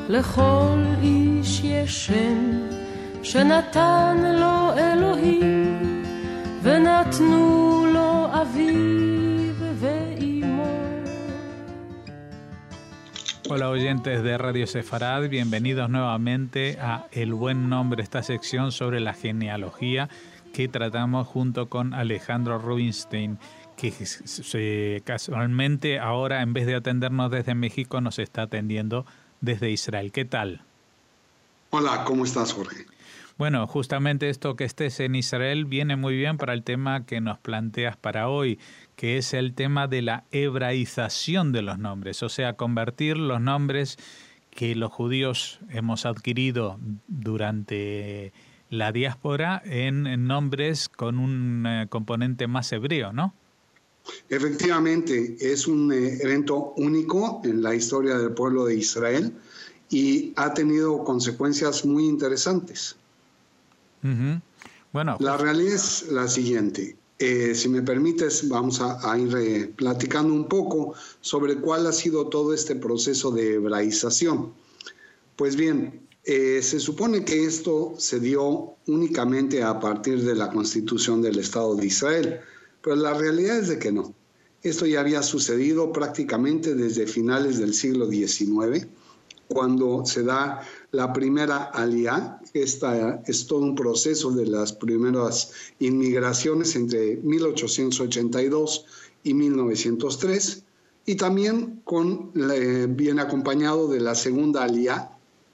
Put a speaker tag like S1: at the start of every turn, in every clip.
S1: לכל איש יש שם שנתן לו אלוהים ונתנו לו אביו ואימו.
S2: Hola oyentes de Radio Sefarad, bienvenidos nuevamente a El Buen Nombre, esta sección sobre la genealogía que tratamos junto con Alejandro Rubinstein, que casualmente ahora en vez de atendernos desde México nos está atendiendo desde Israel. ¿Qué tal?
S3: Hola, ¿cómo estás, Jorge?
S2: Bueno, justamente esto que estés en Israel viene muy bien para el tema que nos planteas para hoy, que es el tema de la hebraización de los nombres, o sea, convertir los nombres que los judíos hemos adquirido durante la diáspora en nombres con un componente más hebreo, ¿no?
S3: Efectivamente, es un evento único en la historia del pueblo de Israel y ha tenido consecuencias muy interesantes.
S2: Uh-huh. Bueno,
S3: la realidad es la siguiente. Si me permites, vamos a ir platicando un poco sobre cuál ha sido todo este proceso de hebraización. Pues bien, se supone que esto se dio únicamente a partir de la Constitución del Estado de Israel, pero la realidad es de que no. Esto ya había sucedido prácticamente desde finales del siglo XIX, cuando se da la primera aliyá. Esta es todo un proceso de las primeras inmigraciones entre 1882 y 1903, y también viene acompañado de la segunda aliyá,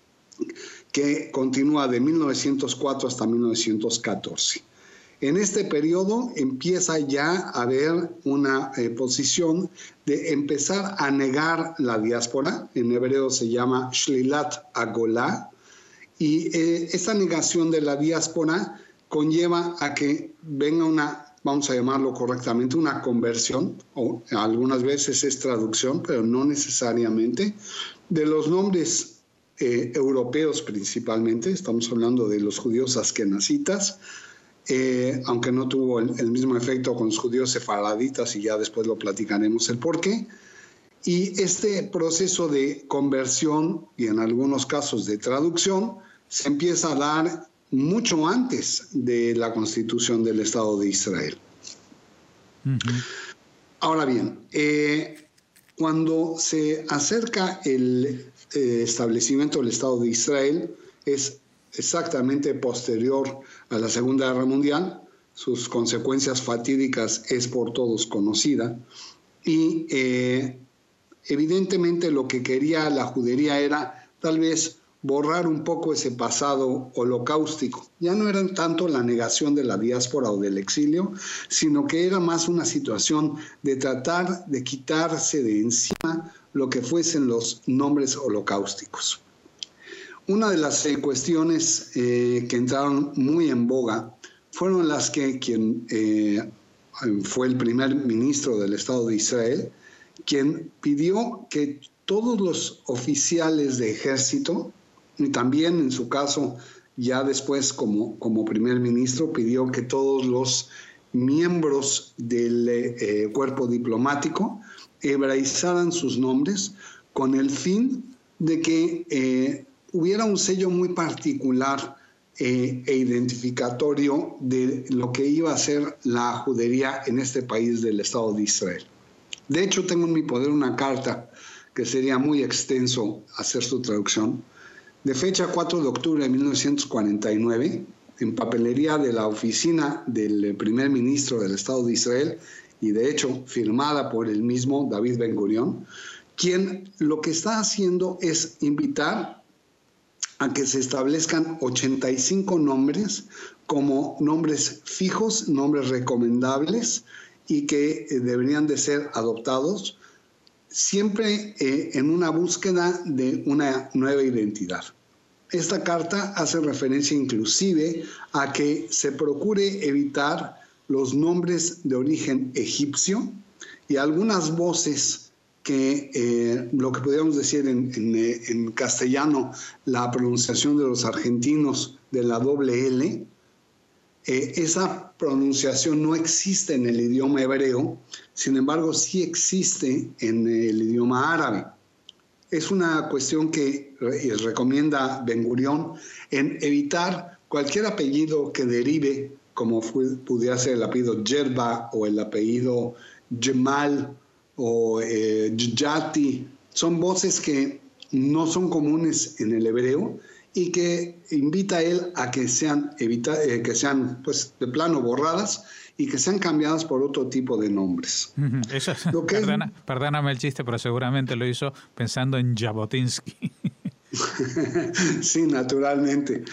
S3: que continúa de 1904 hasta 1914. En este periodo empieza ya a haber una posición de empezar a negar la diáspora. En hebreo se llama Shlilat Agolá. Y esta negación de la diáspora conlleva a que venga una, vamos a llamarlo correctamente, una conversión, o algunas veces es traducción, pero no necesariamente, de los nombres europeos principalmente. Estamos hablando de los judíos askenazitas, aunque no tuvo el mismo efecto con los judíos sefaraditas, y ya después lo platicaremos el porqué. Y este proceso de conversión y en algunos casos de traducción se empieza a dar mucho antes de la Constitución del Estado de Israel. Uh-huh. Ahora bien, cuando se acerca el establecimiento del Estado de Israel, es exactamente posterior a la Segunda Guerra Mundial. Sus consecuencias fatídicas es por todos conocida, y evidentemente lo que quería la judería era tal vez borrar un poco ese pasado holocáustico. Ya no era tanto la negación de la diáspora o del exilio, sino que era más una situación de tratar de quitarse de encima lo que fuesen los nombres holocáusticos. Una de las cuestiones que entraron muy en boga fueron las que quien fue el primer ministro del Estado de Israel, quien pidió que todos los oficiales de ejército, y también en su caso ya después como primer ministro, pidió que todos los miembros del cuerpo diplomático hebraizaran sus nombres con el fin de que hubiera un sello muy particular e identificatorio de lo que iba a ser la judería en este país del Estado de Israel. De hecho, tengo en mi poder una carta que sería muy extenso hacer su traducción, de fecha 4 de octubre de 1949, en papelería de la oficina del primer ministro del Estado de Israel, y de hecho firmada por el mismo David Ben Gurión, quien lo que está haciendo es invitar a que se establezcan 85 nombres como nombres fijos, nombres recomendables, y que deberían de ser adoptados siempre en una búsqueda de una nueva identidad. Esta carta hace referencia inclusive a que se procure evitar los nombres de origen egipcio y algunas voces que lo que podríamos decir en castellano, la pronunciación de los argentinos de la doble L, esa pronunciación no existe en el idioma hebreo, sin embargo sí existe en el idioma árabe. es una cuestión que recomienda Ben Gurión en evitar cualquier apellido que derive, como pudiera ser el apellido Yerba o el apellido Jemal o Yati. Son voces que no son comunes en el hebreo y que invita a él a que sean, pues, de plano borradas y que sean cambiadas por otro tipo de nombres.
S2: Eso es, perdóname el chiste, pero seguramente lo hizo pensando en Jabotinsky.
S3: Sí, naturalmente.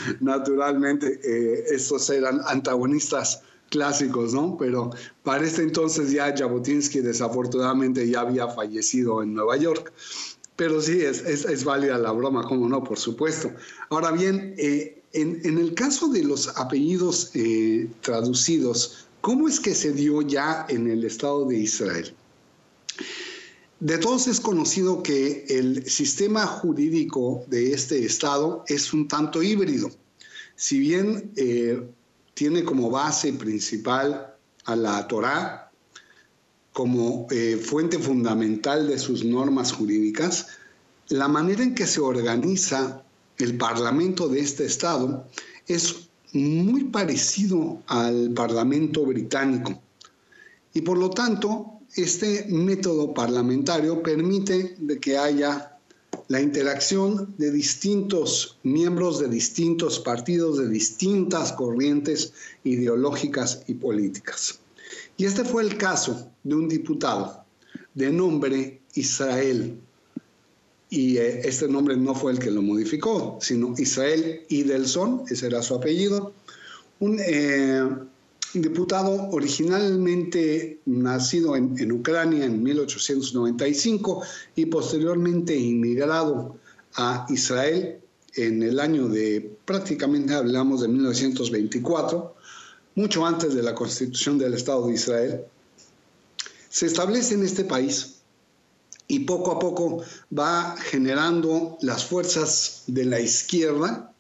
S3: Estos eran antagonistas clásicos, ¿no? Pero para este entonces ya Jabotinsky desafortunadamente ya había fallecido en Nueva York. Pero sí, es válida la broma, cómo no, por supuesto. Ahora bien, en el caso de los apellidos traducidos, ¿cómo es que se dio ya en el Estado de Israel? De todos es conocido que el sistema jurídico de este Estado es un tanto híbrido. Si bien tiene como base principal a la Torá, como fuente fundamental de sus normas jurídicas, la manera en que se organiza el Parlamento de este Estado es muy parecido al Parlamento británico. Y por lo tanto, este método parlamentario permite de que haya la interacción de distintos miembros de distintos partidos, de distintas corrientes ideológicas y políticas. Y este fue el caso de un diputado de nombre Israel. Y este nombre no fue el que lo modificó, sino Israel Idelson, ese era su apellido. Un diputado originalmente nacido en Ucrania en 1895 y posteriormente inmigrado a Israel en el año de, prácticamente hablamos de 1924, mucho antes de la constitución del Estado de Israel. Se establece en este país y poco a poco va generando las fuerzas de la izquierda,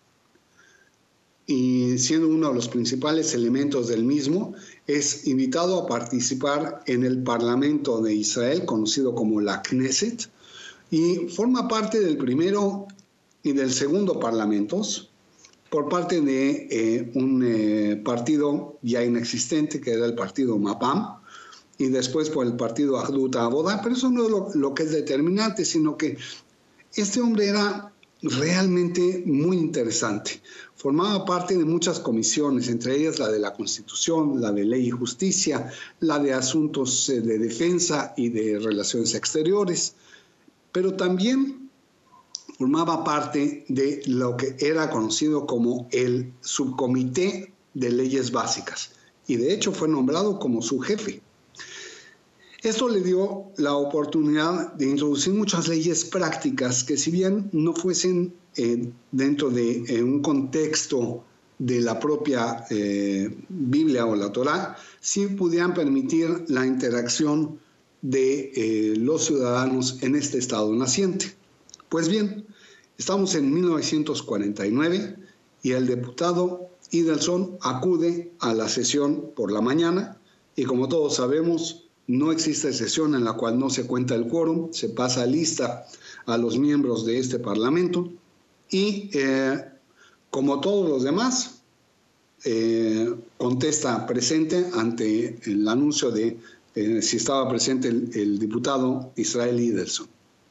S3: y siendo uno de los principales elementos del mismo, es invitado a participar en el Parlamento de Israel, conocido como la Knesset, y forma parte del primero y del segundo parlamentos, por parte de un partido ya inexistente, que era el partido Mapam, y después por el partido Ahdut Avoda, pero eso no es lo que es determinante, sino que este hombre era realmente muy interesante. Formaba parte de muchas comisiones, entre ellas la de la Constitución, la de Ley y Justicia, la de Asuntos de Defensa y de Relaciones Exteriores, pero también formaba parte de lo que era conocido como el Subcomité de Leyes Básicas, y de hecho fue nombrado como su jefe. Esto le dio la oportunidad de introducir muchas leyes prácticas que, si bien no fuesen dentro de un contexto de la propia Biblia o la Torá, sí pudieran permitir la interacción de los ciudadanos en este estado naciente. Pues bien, estamos en 1949 y el diputado Idelson acude a la sesión por la mañana y, como todos sabemos, no existe sesión en la cual no se cuenta el quórum, se pasa lista a los miembros de este Parlamento y, como todos los demás, contesta presente ante el anuncio de si estaba presente el diputado Israel Idelson.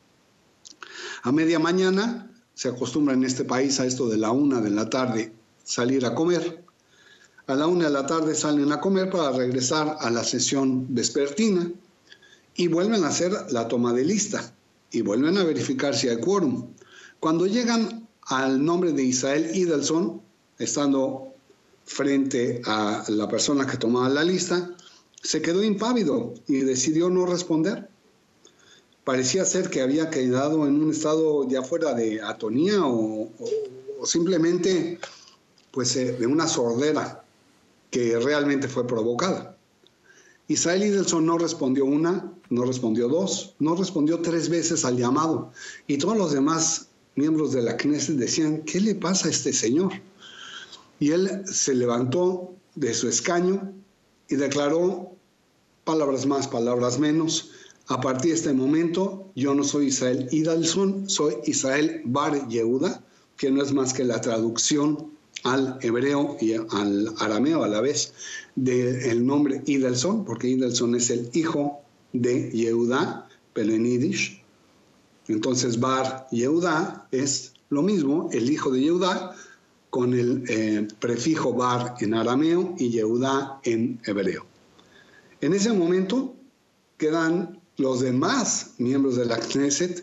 S3: A media mañana se acostumbra en este país a esto de la 1 de la tarde salir a comer. A la 1 de la tarde salen a comer para regresar a la sesión vespertina y vuelven a hacer la toma de lista y vuelven a verificar si hay quórum. Cuando llegan al nombre de Israel Idelson, estando frente a la persona que tomaba la lista, se quedó impávido y decidió no responder. Parecía ser que había quedado en un estado ya fuera de atonía o simplemente pues, de una sordera que realmente fue provocada. Israel Idelson no respondió una, no respondió dos, no respondió 3 veces al llamado. Y todos los demás miembros de la Knesset decían, ¿qué le pasa a este señor? Y él se levantó de su escaño y declaró, palabras más, palabras menos, A partir de este momento, yo no soy Israel Idelson, soy Israel Bar Yehuda, que no es más que la traducción al hebreo y al arameo a la vez del nombre Idelson, porque Idelson es el hijo de Yehudá, pero en Yiddish. Entonces Bar Yehuda es lo mismo, el hijo de Yehudá, con el prefijo Bar en arameo y Yehudá en hebreo. En ese momento quedan los demás miembros de la Knesset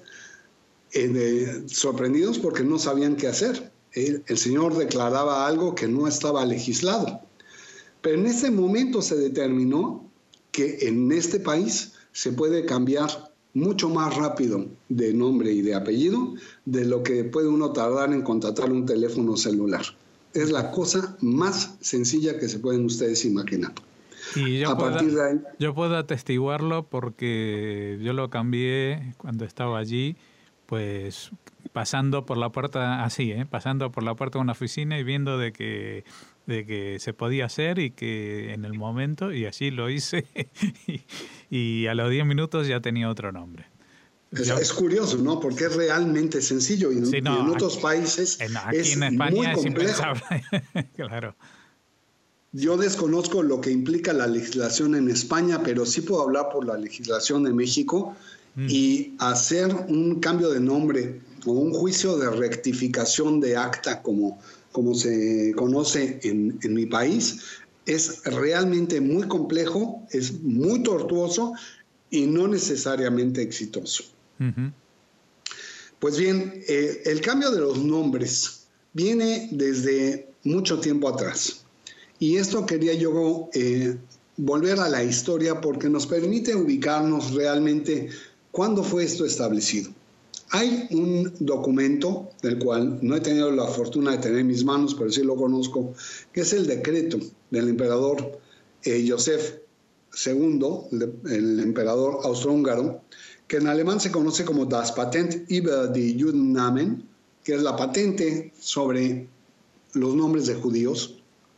S3: sorprendidos porque no sabían qué hacer. El Señor declaraba algo que no estaba legislado. Pero en ese momento se determinó que en este país se puede cambiar mucho más rápido de nombre y de apellido de lo que puede uno tardar en contratar un teléfono celular. Es la cosa más sencilla que se pueden ustedes imaginar.
S2: Y yo puedo atestiguarlo porque yo lo cambié cuando estaba allí, pues pasando por la puerta así, pasando por la puerta de una oficina y viendo de que se podía hacer y que en el momento, y así lo hice, y a los 10 minutos ya tenía otro nombre.
S3: Es curioso, ¿no? Porque es realmente sencillo y, sí, no, y en otros países
S2: aquí en España
S3: muy complejo.
S2: Es impensable. Claro.
S3: Yo desconozco lo que implica la legislación en España, pero sí puedo hablar por la legislación de México y hacer un cambio de nombre o un juicio de rectificación de acta, como se conoce en mi país, es realmente muy complejo, es muy tortuoso y no necesariamente exitoso. Uh-huh. Pues bien, el cambio de los nombres viene desde mucho tiempo atrás. Y esto quería yo volver a la historia porque nos permite ubicarnos realmente cuándo fue esto establecido. Hay un documento del cual no he tenido la fortuna de tener en mis manos, pero sí lo conozco, que es el decreto del emperador Joseph II, el emperador austrohúngaro, que en alemán se conoce como Das Patent über die Judennamen, que es la patente sobre los nombres de judíos.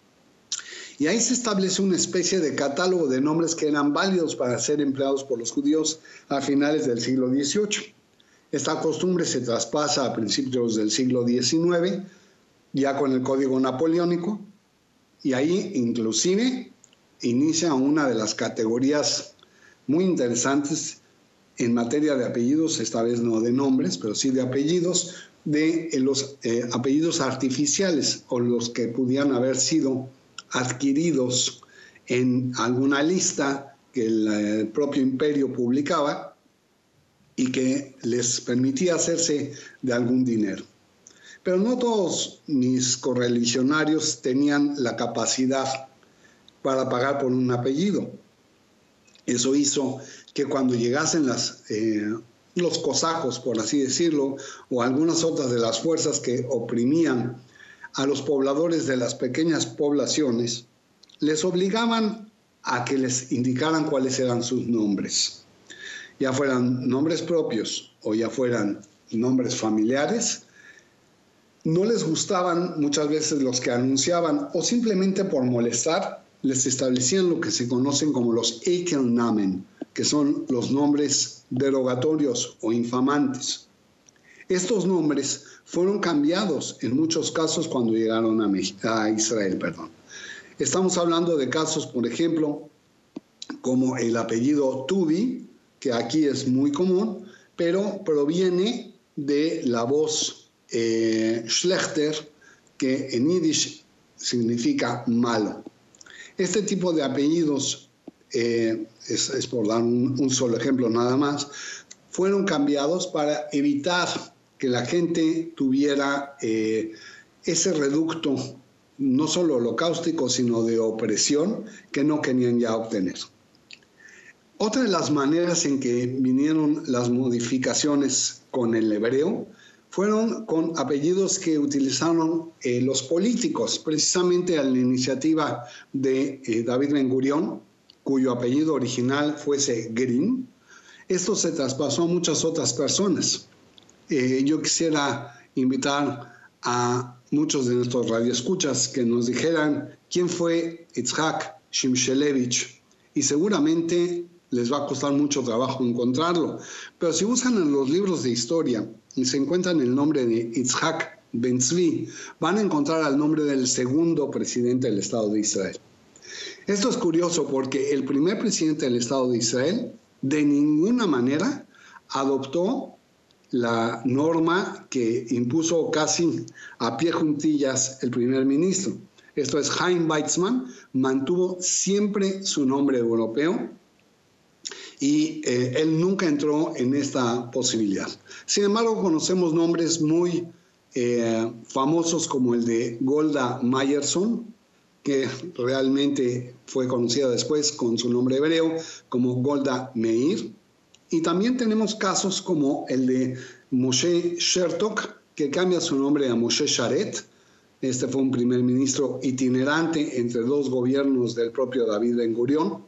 S3: Y ahí se establece una especie de catálogo de nombres que eran válidos para ser empleados por los judíos a finales del siglo XVIII. Esta costumbre se traspasa a principios del siglo XIX, ya con el Código Napoleónico, y ahí inclusive inicia una de las categorías muy interesantes en materia de apellidos, esta vez no de nombres, pero sí de apellidos, de los apellidos artificiales o los que pudieran haber sido adquiridos en alguna lista que el propio imperio publicaba y que les permitía hacerse de algún dinero. Pero no todos mis correligionarios tenían la capacidad para pagar por un apellido. Eso hizo que cuando llegasen los cosacos, por así decirlo, o algunas otras de las fuerzas que oprimían a los pobladores de las pequeñas poblaciones, les obligaban a que les indicaran cuáles eran sus nombres. Ya fueran nombres propios o ya fueran nombres familiares, no les gustaban muchas veces los que anunciaban o simplemente por molestar, les establecían lo que se conocen como los Ekelnamen, que son los nombres derogatorios o infamantes. Estos nombres fueron cambiados en muchos casos cuando llegaron a Israel. Estamos hablando de casos, por ejemplo, como el apellido Tubi, que aquí es muy común, pero proviene de la voz Schlechter, que en Yiddish significa malo. Este tipo de apellidos, es por dar un solo ejemplo nada más, fueron cambiados para evitar que la gente tuviera ese reducto, no solo holocáustico, sino de opresión, que no querían ya obtener. Otra de las maneras en que vinieron las modificaciones con el hebreo fueron con apellidos que utilizaron los políticos, precisamente a la iniciativa de David Ben Gurión, cuyo apellido original fuese Green. Esto se traspasó a muchas otras personas. Yo quisiera invitar a muchos de nuestros radioescuchas que nos dijeran quién fue Itzhak Shimshelevich, y seguramente les va a costar mucho trabajo encontrarlo. Pero si buscan en los libros de historia y se encuentran el nombre de Yitzhak Ben Tzvi, van a encontrar al nombre del segundo presidente del Estado de Israel. Esto es curioso porque el primer presidente del Estado de Israel de ninguna manera adoptó la norma que impuso casi a pie juntillas el primer ministro. Esto es, Chaim Weizmann mantuvo siempre su nombre europeo y él nunca entró en esta posibilidad. Sin embargo, conocemos nombres muy famosos como el de Golda Meyerson, que realmente fue conocida después con su nombre hebreo como Golda Meir. Y también tenemos casos como el de Moshe Shertok, que cambia su nombre a Moshe Sharet. Este fue un primer ministro itinerante entre dos gobiernos del propio David Ben-Gurión.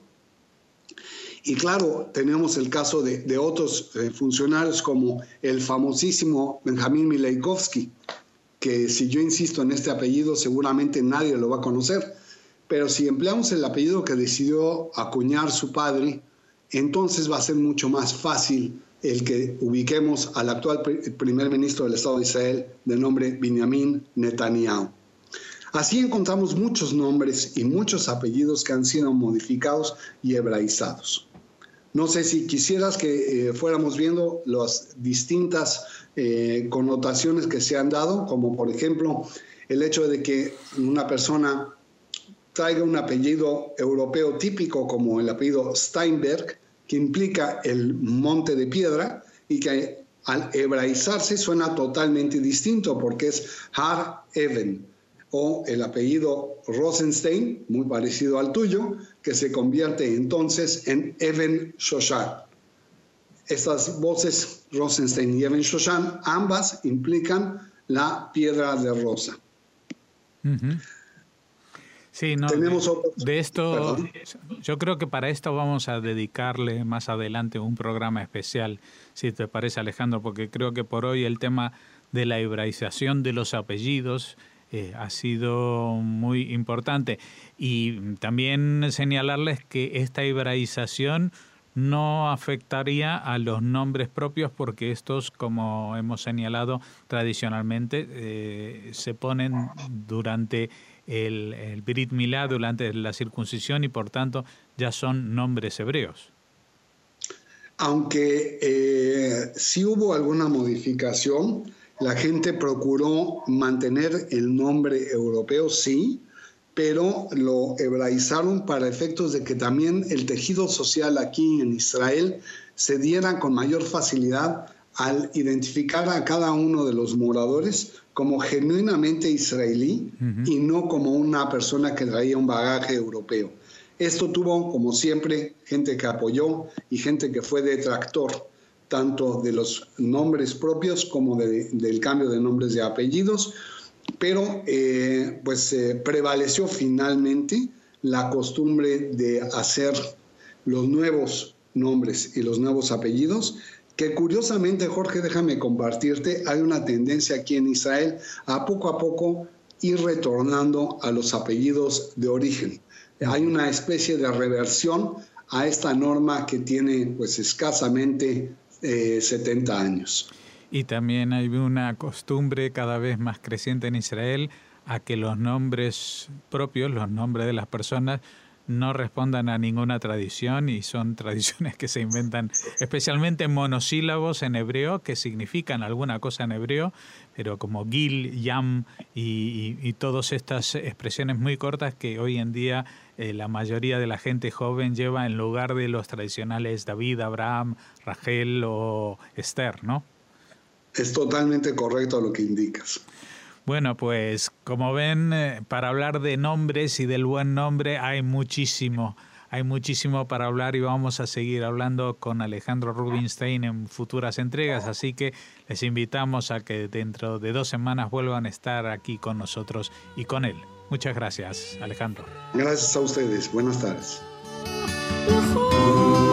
S3: Y claro, tenemos el caso de otros funcionarios como el famosísimo Benjamín Mileikovsky, que si yo insisto en este apellido seguramente nadie lo va a conocer, pero si empleamos el apellido que decidió acuñar su padre, entonces va a ser mucho más fácil el que ubiquemos al actual primer ministro del Estado de Israel de nombre Benjamin Netanyahu. Así encontramos muchos nombres y muchos apellidos que han sido modificados y hebraizados. No sé si quisieras que fuéramos viendo las distintas connotaciones que se han dado, como por ejemplo el hecho de que una persona traiga un apellido europeo típico como el apellido Steinberg, que implica el monte de piedra y que al hebraizarse suena totalmente distinto porque es Har Even, o el apellido Rosenstein, muy parecido al tuyo, que se convierte entonces en Even Shoshan. Estas voces, Rosenstein y Even Shoshan, ambas implican la piedra de rosa.
S2: Uh-huh. Sí, no,
S3: tenemos otros.
S2: De esto,
S3: Perdón.
S2: yo creo que para esto vamos a dedicarle más adelante un programa especial, si te parece, Alejandro, porque creo que por hoy el tema de la hebraización de los apellidos ha sido muy importante. Y también señalarles que esta hebraización no afectaría a los nombres propios porque estos, como hemos señalado tradicionalmente, se ponen durante el Brit Milá, durante la circuncisión, y por tanto ya son nombres hebreos.
S3: Aunque sí hubo alguna modificación, la gente procuró mantener el nombre europeo, sí, pero lo hebraizaron para efectos de que también el tejido social aquí en Israel se diera con mayor facilidad al identificar a cada uno de los moradores como genuinamente israelí y no como una persona que traía un bagaje europeo. Esto tuvo, como siempre, gente que apoyó y gente que fue detractor, tanto de los nombres propios como del cambio de nombres de apellidos, pero prevaleció finalmente la costumbre de hacer los nuevos nombres y los nuevos apellidos, que curiosamente, Jorge, déjame compartirte, hay una tendencia aquí en Israel a poco ir retornando a los apellidos de origen. Hay una especie de reversión a esta norma que tiene pues escasamente 70 años.
S2: Y también hay una costumbre cada vez más creciente en Israel a que los nombres propios, los nombres de las personas, no respondan a ninguna tradición, y son tradiciones que se inventan especialmente monosílabos en hebreo que significan alguna cosa en hebreo, pero como Gil, Yam y todas estas expresiones muy cortas que hoy en día la mayoría de la gente joven lleva en lugar de los tradicionales David, Abraham, Rachel o Esther, ¿no?
S3: Es totalmente correcto lo que indicas.
S2: Bueno, pues como ven, para hablar de nombres y del buen nombre hay muchísimo para hablar, y vamos a seguir hablando con Alejandro Rubinstein en futuras entregas, así que les invitamos a que dentro de 2 semanas vuelvan a estar aquí con nosotros y con él. Muchas gracias, Alejandro.
S3: Gracias a ustedes. Buenas tardes.